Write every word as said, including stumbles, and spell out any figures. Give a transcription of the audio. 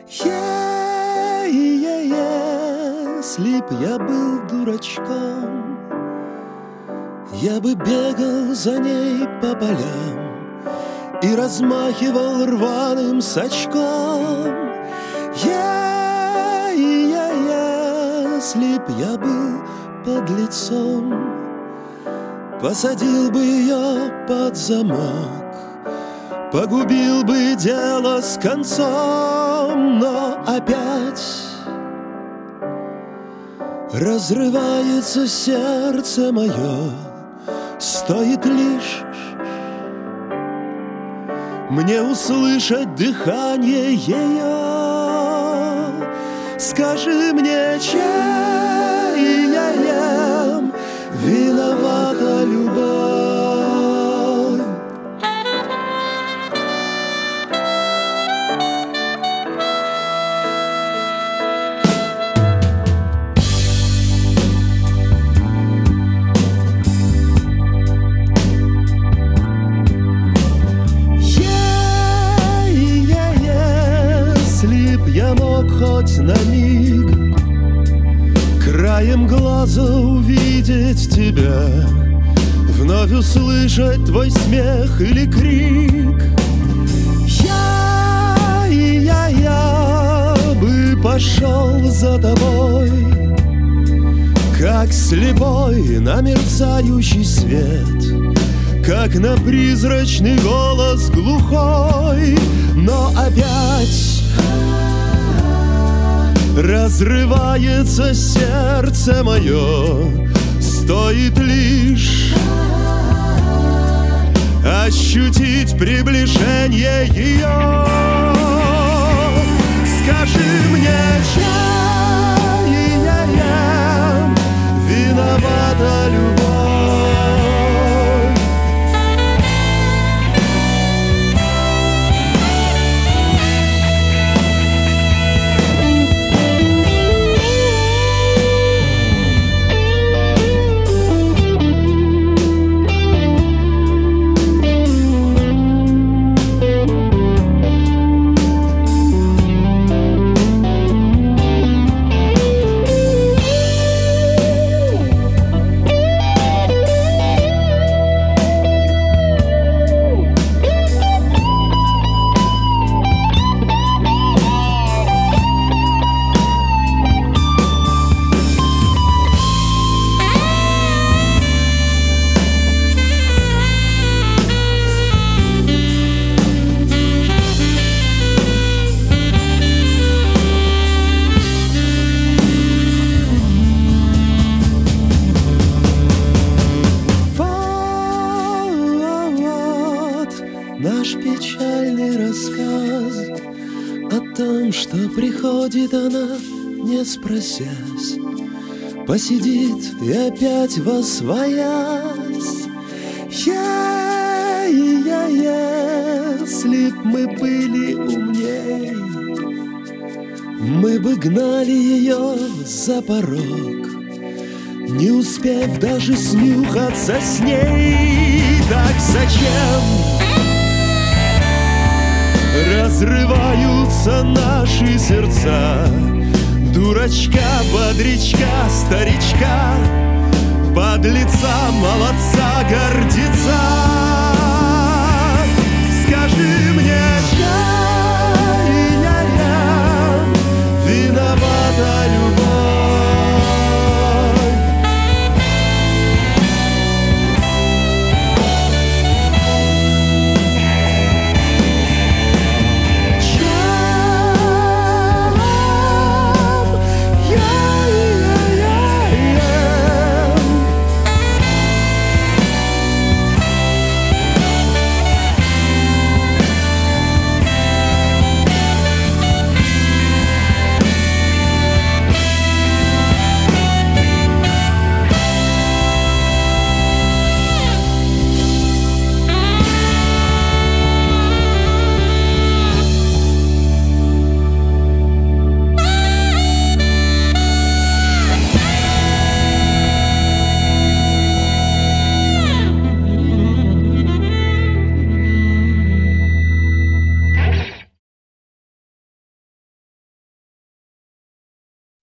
Если б я был дурачком, я бы бегал за ней по полям и размахивал рваным сачком. Я, я, если б я был подлецом, посадил бы ее под замок, погубил бы дело с концом. Но опять разрывается сердце мое, стоит лишь мне услышать дыхание ее. Скажи мне, чаем виновата любовь? Я мог хоть на миг краем глаза увидеть тебя, вновь услышать твой смех или крик. Я, я, я бы пошел за тобой, как слепой на мерцающий свет, как на призрачный голос глухой. Но опять разрывается сердце мое, стоит лишь ощутить приближение ее. Скажи мне, чаем виновата любовь? Наш печальный рассказ о том, что приходит она, не спросясь, посидит и опять восвоясь. Я, я, если б мы были умней, мы бы гнали ее за порог, не успев даже снюхаться с ней. Так зачем разрываются наши сердца? Дурачка, бодрячка, старичка, подлеца, молодца, гордеца.